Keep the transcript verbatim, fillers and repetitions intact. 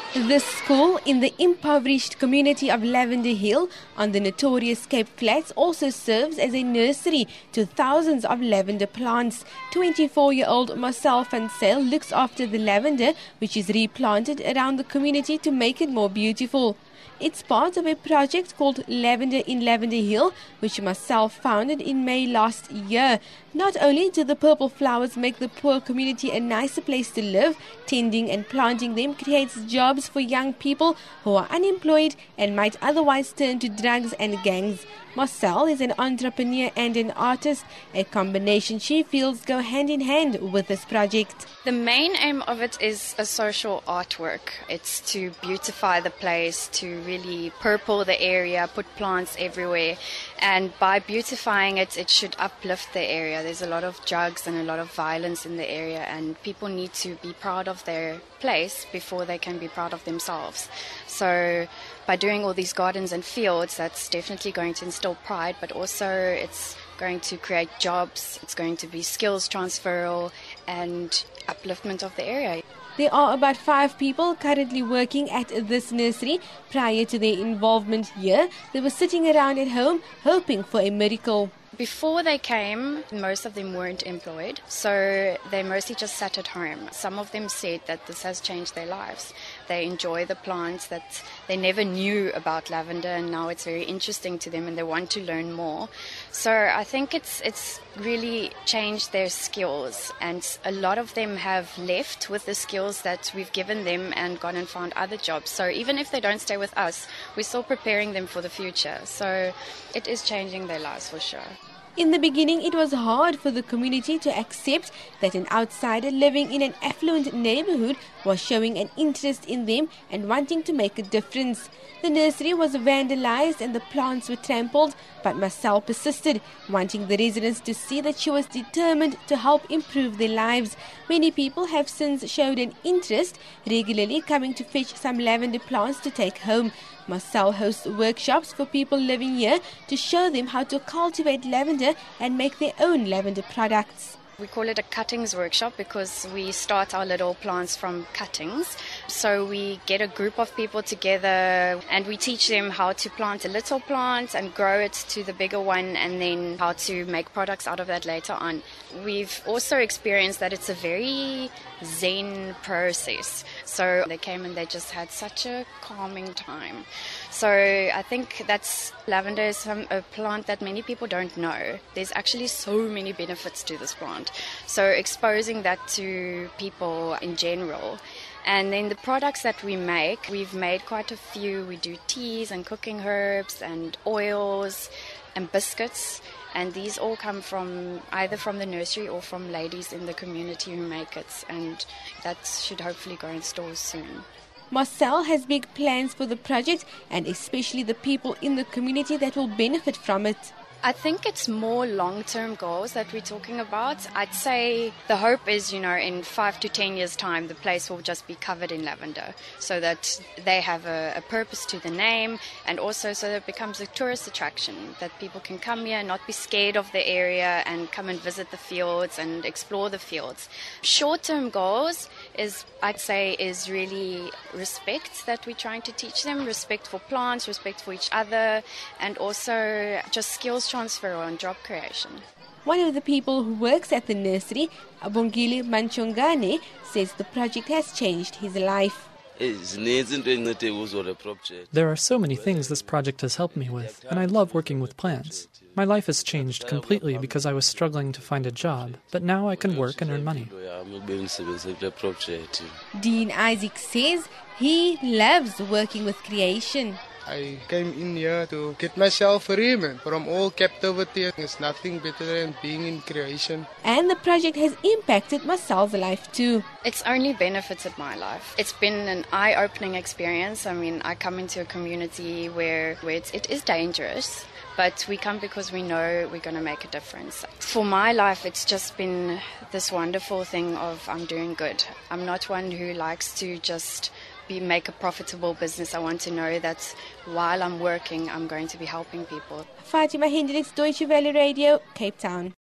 This school in the impoverished community of Lavender Hill on the notorious Cape Flats also serves as a nursery to thousands of lavender plants. twenty-four-year-old Marcel van Zyl looks after the lavender, which is replanted around the community to make it more beautiful. It's part of a project called Lavender in Lavender Hill, which Marcel founded in May last year. Not only do the purple flowers make the poor community a nicer place to live, tending and planting them creates jobs for young people who are unemployed and might otherwise turn to drugs and gangs. Marcel is an entrepreneur and an artist, a combination she feels go hand in hand with this project. The main aim of it is a social artwork. It's to beautify the place, to really purple the area, put plants everywhere. And by beautifying it, it should uplift the area. There's a lot of drugs and a lot of violence in the area, and people need to be proud of their place before they can be proud of themselves. So by doing all these gardens and fields, that's definitely going to instill pride, but also it's going to create jobs, it's going to be skills transferal and upliftment of the area. There are about five people currently working at this nursery. Prior to their involvement here, they were sitting around at home hoping for a miracle. Before they came, most of them weren't employed, so they mostly just sat at home. Some of them said that this has changed their lives. They enjoy the plants, that they never knew about lavender, and now it's very interesting to them and they want to learn more. So I think it's it's really changed their skills, and a lot of them have left with the skills that we've given them and gone and found other jobs. So even if they don't stay with us, we're still preparing them for the future. So it is changing their lives for sure. In the beginning, it was hard for the community to accept that an outsider living in an affluent neighborhood was showing an interest in them and wanting to make a difference. The nursery was vandalized and the plants were trampled, but Marcel persisted, wanting the residents to see that she was determined to help improve their lives. Many people have since showed an interest, regularly coming to fetch some lavender plants to take home. Marcel hosts workshops for people living here to show them how to cultivate lavender and make their own lavender products. We call it a cuttings workshop because we start our little plants from cuttings. So we get a group of people together and we teach them how to plant a little plant and grow it to the bigger one, and then how to make products out of that later on. We've also experienced that it's a very zen process. So they came and they just had such a calming time. So I think that's lavender is some, a plant that many people don't know. There's actually so many benefits to this plant. So exposing that to people in general. And then the products that we make, we've made quite a few. We do teas and cooking herbs and oils and biscuits. And these all come from either from the nursery or from ladies in the community who make it. And that should hopefully go in stores soon. Marcel has big plans for the project, and especially the people in the community that will benefit from it. I think it's more long-term goals that we're talking about. I'd say the hope is, you know, in five to ten years' time, the place will just be covered in lavender, so that they have a, a purpose to the name, and also so that it becomes a tourist attraction, that people can come here and not be scared of the area and come and visit the fields and explore the fields. Short-term goals is, I'd say, is really respect that we're trying to teach them, respect for plants, respect for each other, and also just skills transfer on job creation. One of the people who works at the nursery, Abongile Manchongane, says the project has changed his life. There are so many things this project has helped me with, and I love working with plants. My life has changed completely because I was struggling to find a job, but now I can work and earn money. Dean Isaac says he loves working with creation. I came in here to get myself free, man, from all captivity. There's nothing better than being in creation. And the project has impacted Marcel's life too. It's only benefited my life. It's been an eye-opening experience. I mean, I come into a community where, where it's, it is dangerous, but we come because we know we're going to make a difference. For my life, it's just been this wonderful thing of I'm doing good. I'm not one who likes to just be, make a profitable business. I want to know that while I'm working, I'm going to be helping people. Fatima Hendricks, Deutsche Welle Radio, Cape Town.